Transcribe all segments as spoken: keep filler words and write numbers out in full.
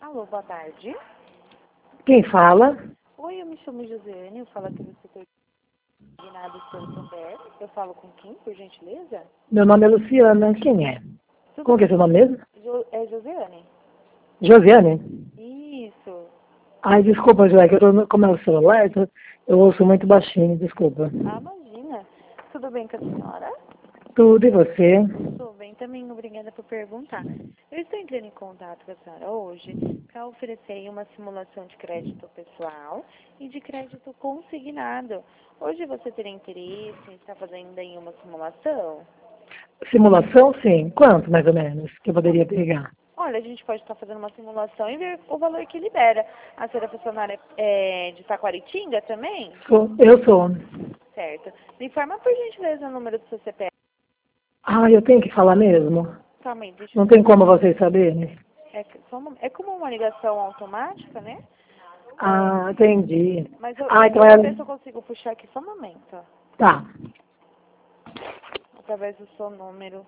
Alô, boa tarde. Quem fala? Oi, eu me chamo Josiane, eu falo aqui do setor Guinado Santander. Eu falo com quem, por gentileza? Meu nome é Luciana. Quem é? Tudo Como que é seu nome mesmo? Jo é Josiane? Josiane? Isso. Ai, desculpa, Joé, que eu tô no, como é o celular, eu, tô- eu ouço muito baixinho, desculpa. Ah, imagina. Tudo bem com a senhora? Tudo e você? Tudo bem também, obrigada por perguntar. Eu estou entrando em contato com a senhora hoje para oferecer aí uma simulação de crédito pessoal e de crédito consignado. Hoje você teria interesse em estar fazendo aí uma simulação? Simulação, sim. Quanto, mais ou menos, que eu poderia pegar? Olha, a gente pode estar fazendo uma simulação e ver o valor que libera. A senhora é funcionária é, de Taquaritinga também? Sou, eu sou. Certo. Me informa, por gentileza, o número do seu C P F. Ah, eu tenho que falar mesmo? Calma aí, deixa eu Não só... tem como vocês saberem? É, que- só um mom- é como uma ligação automática, né? É, Ah, entendi. mas eu, Ah, eu, então eu é... vou ver se eu consigo puxar aqui só um momento. Tá. Através do seu número.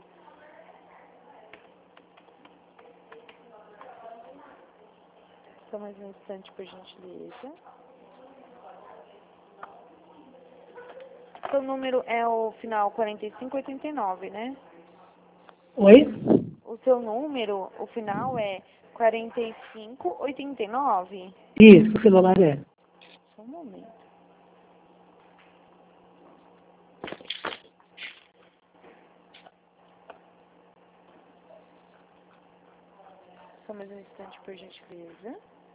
Só mais um instante, por gentileza. Seu número é o final quarenta e cinco oitenta e nove, né? Oi? O seu número, o final é quarenta e cinco oitenta e nove? Isso, o celular é. Só um momento. Só mais um instante, por gentileza.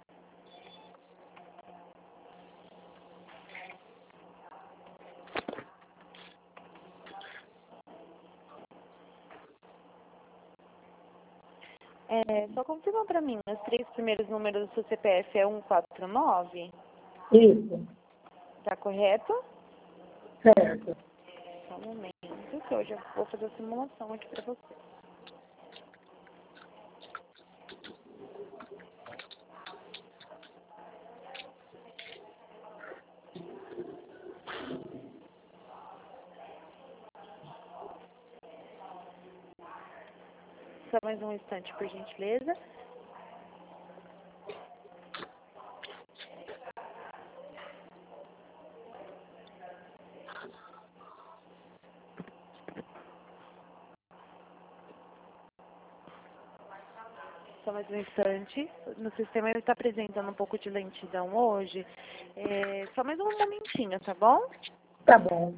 É, só confirma pra mim, os três primeiros números do seu C P F é cento e quarenta e nove? Isso, Tá correto? certo. Só um momento, que eu já vou fazer a simulação aqui pra você. Só mais um instante, por gentileza. Só mais um instante. No sistema ele está apresentando um pouco de lentidão hoje. É, só mais um momentinho, tá bom? Tá bom.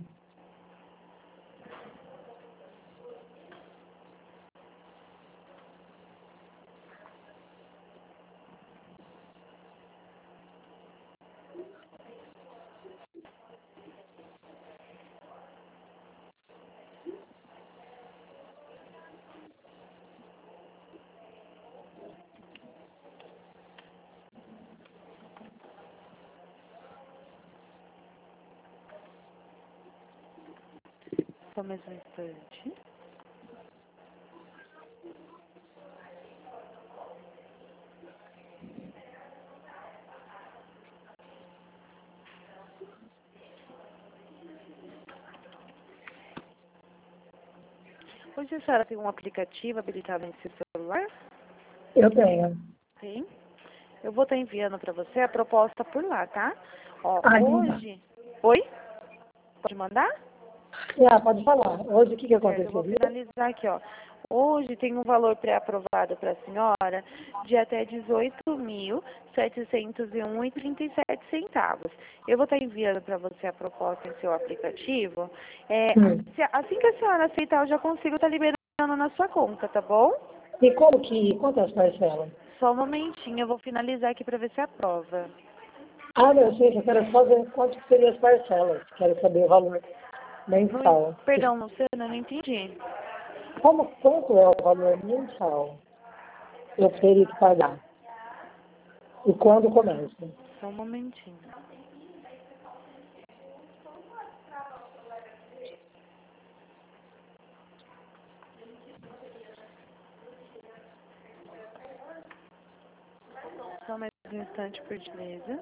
Só mais um instante. Hoje a senhora tem um aplicativo habilitado em seu celular? Eu tenho. Tem. Eu vou estar enviando para você a proposta por lá, tá? Ó, Ah, então tá. hoje... Oi? Pode mandar? Ah, pode falar. Hoje o que, que Certo, eu vou aconteceria? finalizar aqui, ó. Hoje tem um valor pré-aprovado para a senhora de até dezoito mil setecentos e um e trinta e sete centavos. Eu vou estar enviando para você a proposta em seu aplicativo. É, Hum. se- assim que a senhora aceitar, eu já consigo estar liberando na sua conta, tá bom? E como que, quantas parcelas? Só um momentinho, eu vou finalizar aqui para ver se aprova. Ah, não, gente, eu quero só ver quanto que seriam as parcelas. Quero saber o valor Não, en- mensal. perdão, Luciana, eu não entendi. Como, quanto é o valor mensal eu teria que pagar? E quando começa? Só um momentinho. Só mais um instante, por gentileza.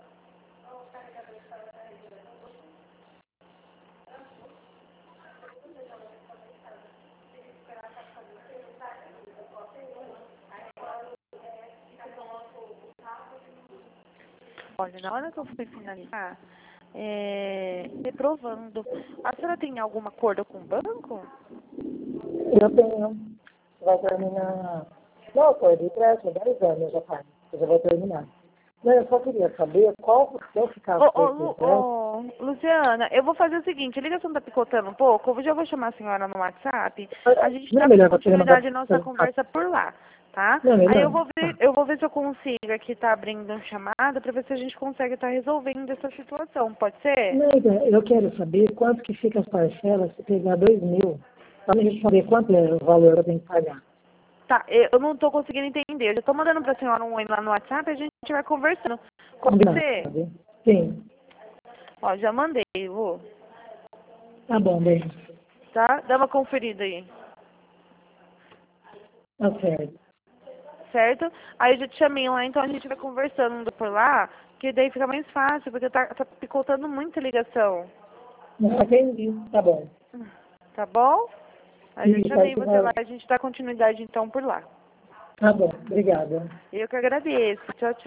Olha, na hora que eu fui finalizar, é, reprovando. A senhora tem algum acordo com o banco? Eu tenho. Vai terminar. Não, foi de crédito, dez anos já faz. Eu já vou terminar. Não, eu só queria saber qual, se eu ficar Ô, com ô, esse Lu- crédito. ô, Luciana, eu vou fazer o seguinte, a ligação tá picotando um pouco, eu já vou chamar a senhora no WhatsApp, a gente Não é dá melhor você mandar continuidade à nossa perguntar? conversa por lá, tá? Não é Aí eu melhor? vou ver, Tá. eu vou ver se eu consigo aqui tá abrindo uma chamada para ver se a gente consegue estar resolvendo essa situação, pode ser? Não, então, eu quero saber quanto que fica as parcelas se pegar dois mil. Para me responder quanto é o valor que eu tenho que pagar. Tá, eu eu não tô conseguindo entender, eu já tô mandando pra senhora um oi lá no WhatsApp e a gente vai conversando. Pode Combinado? ser? Sim. Ó, já mandei, Lu, Tá bom, bem. tá? Dá uma conferida aí. Tá certo. Certo? Aí eu já te chamei lá, então a gente vai conversando por lá, que daí fica mais fácil, porque tá, tá picotando muita ligação. Não entendi. Tá bom. Tá bom? Aí eu Isso, aí chamei você você vai. lá, a gente dá continuidade então por lá. Tá bom. Obrigada. Eu que agradeço. Tchau, tchau.